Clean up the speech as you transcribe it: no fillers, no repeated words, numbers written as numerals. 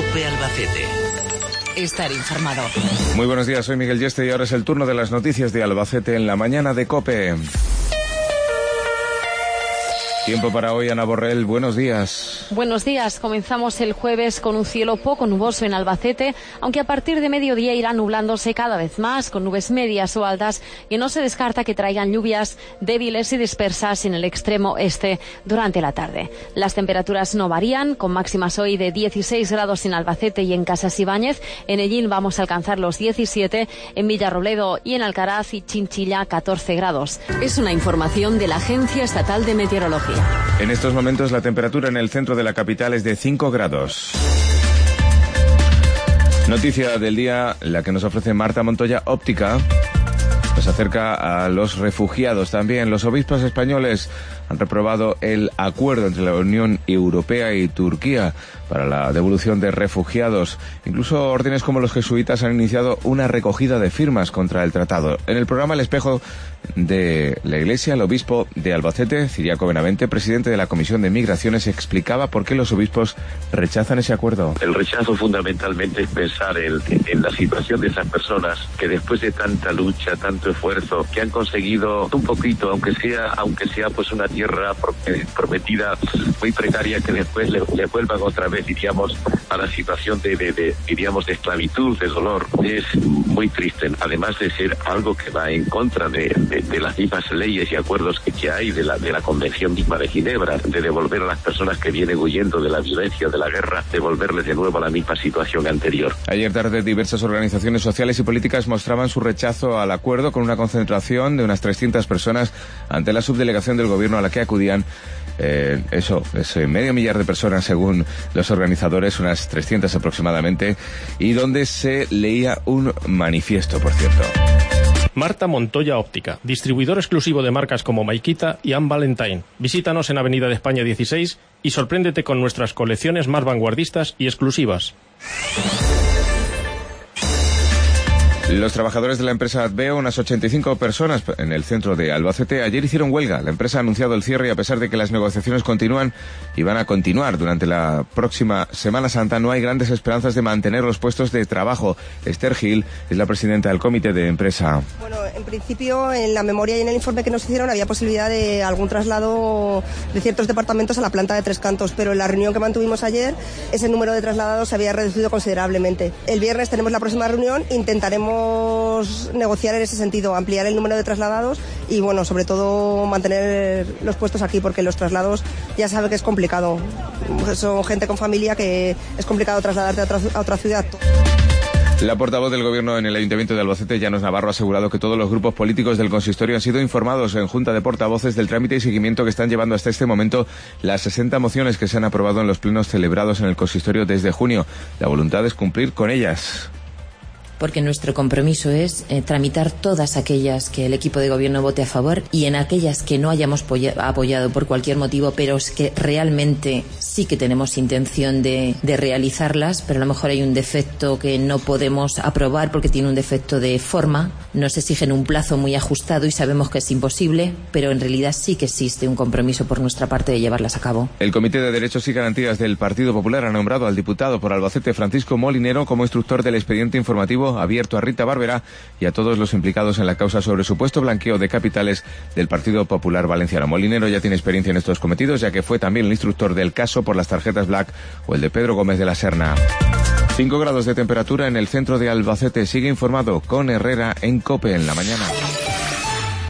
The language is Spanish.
COPE Albacete. Estar informado. Muy buenos días, soy Miguel Yeste y ahora es el turno de las noticias de Albacete en la mañana de COPE. Tiempo para hoy, Ana Borrell, buenos días. Buenos días, comenzamos el jueves con un cielo poco nuboso en Albacete, aunque a partir de mediodía irá nublándose cada vez más, con nubes medias o altas, y no se descarta que traigan lluvias débiles y dispersas en el extremo este durante la tarde. Las temperaturas no varían, con máximas hoy de 16 grados en Albacete y en Casas Ibáñez. En Ellín vamos a alcanzar los 17, en Villarrobledo y en Alcaraz y Chinchilla 14 grados. Es una información de la Agencia Estatal de Meteorología. En estos momentos la temperatura en el centro de la capital es de 5 grados. Noticia del día, la que nos ofrece Marta Montoya Óptica. Nos acerca a los refugiados también. Los obispos españoles han reprobado el acuerdo entre la Unión Europea y Turquía para la devolución de refugiados. Incluso órdenes como los jesuitas han iniciado una recogida de firmas contra el tratado. En el programa El Espejo de la Iglesia, el obispo de Albacete, Ciriaco Benavente, presidente de la Comisión de Migraciones, explicaba por qué los obispos rechazan ese acuerdo. El rechazo fundamentalmente es pensar en la situación de esas personas que después de tanta lucha, tanto esfuerzo, que han conseguido un poquito, aunque sea pues una tierra prometida muy precaria, que después le vuelvan otra vez, diríamos, a la situación de esclavitud, de dolor. Es muy triste, además de ser algo que va en contra de las mismas leyes y acuerdos que hay de la Convención misma de Ginebra, de devolver a las personas que vienen huyendo de la violencia, de la guerra, devolverles de nuevo a la misma situación anterior. Ayer tarde diversas organizaciones sociales y políticas mostraban su rechazo al acuerdo con una concentración de unas 300 personas ante la subdelegación del gobierno a la que acudían medio millar de personas según los organizadores, unas 300 aproximadamente, y donde se leía un manifiesto, por cierto. Marta Montoya Óptica, distribuidor exclusivo de marcas como Maikita y Anne Valentine. Visítanos en Avenida de España 16 y sorpréndete con nuestras colecciones más vanguardistas y exclusivas. Los trabajadores de la empresa Adveo, unas 85 personas en el centro de Albacete, ayer hicieron huelga. La empresa ha anunciado el cierre y a pesar de que las negociaciones continúan y van a continuar durante la próxima Semana Santa, no hay grandes esperanzas de mantener los puestos de trabajo. Esther Gil es la presidenta del comité de empresa. Bueno, en principio, en la memoria y en el informe que nos hicieron había posibilidad de algún traslado de ciertos departamentos a la planta de Tres Cantos, pero en la reunión que mantuvimos ayer, ese número de trasladados se había reducido considerablemente. El viernes tenemos la próxima reunión, intentaremos negociar en ese sentido, ampliar el número de trasladados y, bueno, sobre todo mantener los puestos aquí, porque los traslados ya sabe que es complicado. Son gente con familia que es complicado trasladarte a otra ciudad. La portavoz del Gobierno en el Ayuntamiento de Albacete, Llanos Navarro, ha asegurado que todos los grupos políticos del consistorio han sido informados en Junta de Portavoces del trámite y seguimiento que están llevando hasta este momento las 60 mociones que se han aprobado en los plenos celebrados en el consistorio desde junio. La voluntad es cumplir con ellas. Porque nuestro compromiso es tramitar todas aquellas que el equipo de gobierno vote a favor y en aquellas que no hayamos apoyado por cualquier motivo, pero es que realmente sí que tenemos intención de realizarlas, pero a lo mejor hay un defecto que no podemos aprobar porque tiene un defecto de forma, nos exigen un plazo muy ajustado y sabemos que es imposible, pero en realidad sí que existe un compromiso por nuestra parte de llevarlas a cabo. El Comité de Derechos y Garantías del Partido Popular ha nombrado al diputado por Albacete, Francisco Molinero, como instructor del expediente informativo abierto a Rita Bárbara y a todos los implicados en la causa sobre supuesto blanqueo de capitales del Partido Popular Valenciano. Molinero ya tiene experiencia en estos cometidos, ya que fue también el instructor del caso por las tarjetas Black o el de Pedro Gómez de la Serna. 5 grados de temperatura en el centro de Albacete. Sigue informado con Herrera en COPE en la mañana.